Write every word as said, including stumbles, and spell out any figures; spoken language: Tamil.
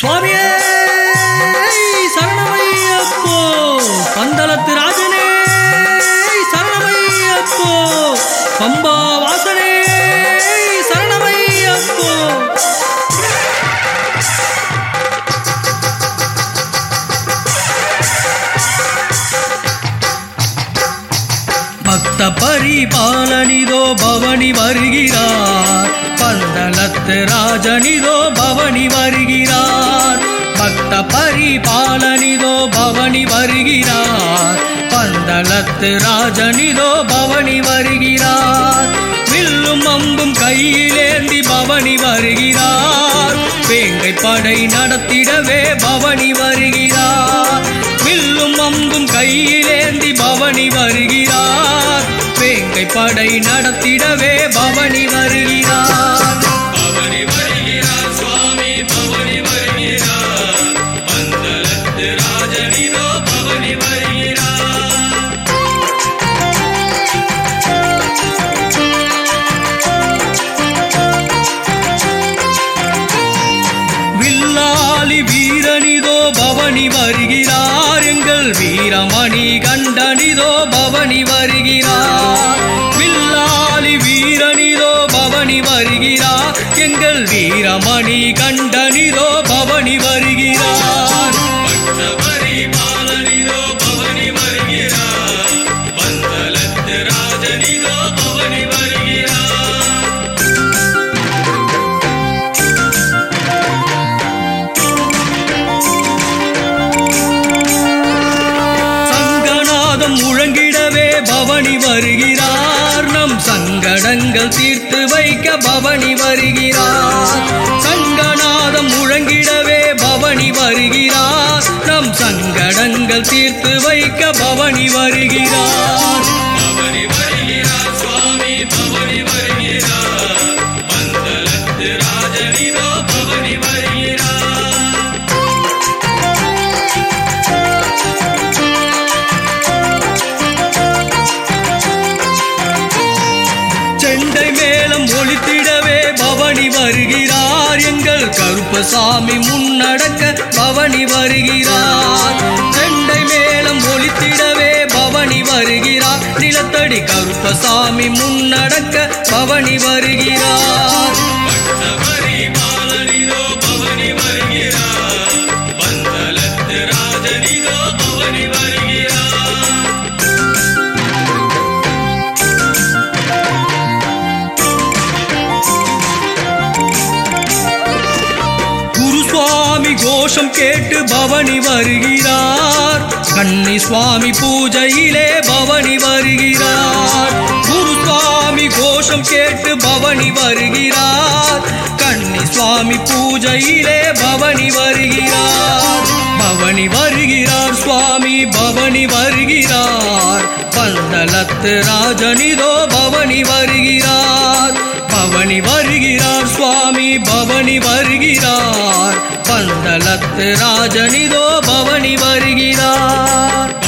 சுவாமியே சரணமையப்போ, பந்தளத்து ராஜனே சரணமையப்போ, பம்பா வாசனே சரணமையப்போ. பக்த பரிபாலனிதோ பவனி வருகிறார், பந்தளத்து ராஜனிதோ பவனி வருகிறார். பக்த பரிபாலனிதோ பவனி வருகிறார், பந்தளத்து ராஜனிதோ பவனி வருகிறார். வில்லும் அம்பும் கையிலேந்தி பவனி வருகிறார், வேங்கை படை நடத்திடவே பவனி வருகிறார். வில்லும் அம்பும் கையிலேந்தி பவனி வருகிறார், வேங்கை படை நடத்திடவே பவனி வருகிறார். பவனி வருகிறார் சுவாமி பவனி வருகிறார், பந்தளத்து ராஜனிதோ பவனி வருகிறார். வில்லாலி வீரனிதோ பவனி வருகிறார், எங்கள் வீரமணி கண்டனிதோ பவனி வருகிறார். வில்லாலி வீரனிதோ பவனி வருகிறார், எங்கள் வீரமணி கண்டனிதோ பவனி வருகிறார். பக்தபரிபாலனிதோ பவனி வருகிறார், பந்தளத்து ராஜனிதோ பவனி வருகிறார். முழங்கிடவே பவனி வருகிறார், நம் சங்கடங்கள் தீர்த்து வைக்க பவனி வருகிறார். சங்கநாதம் முழங்கிடவே பவனி வருகிறார், நம் சங்கடங்கள் தீர்த்து வைக்க பவனி வருகிறார். பவனி வருகிறார் சுவாமி பவனி வருகிறார், பந்தளத்து ராஜனிதோ பவனி வருகிறார். செண்டை மேளம் ஒலித்திடவே பவனி வருகிறார், எங்கள் கருப்பசாமி முன்னடக்க பவனி வருகிறார். செண்டை மேளம் ஒலித்திடவே பவனி வருகிறார், நிலத்தடி கருப்பசாமி முன்னடக்க பவனி வருகிறார். பக்தபரிபாலனிதோ பவனி வருகிறார், பந்தளத்து ராஜனிதோ பவனி வருகிறார். சுவாமி கோஷம் கேட்டு பவனி வருகிறார், கன்னி சுவாமி பூஜையிலே பவனி வருகிறார். குரு சுவாமி கோஷம் கேட்டு பவனி வருகிறார், கன்னி சுவாமி பூஜையிலே பவனி வருகிறார். பவனி வருகிறார் சுவாமி பவனி வருகிறார், பந்தளத்து ராஜனிதோ பவனி வருகிறார். பவனி வருகிறார் சுவாமி பவனி வருகிறார், பந்தளத்து ராஜனிதோ பவனி வருகிறார்.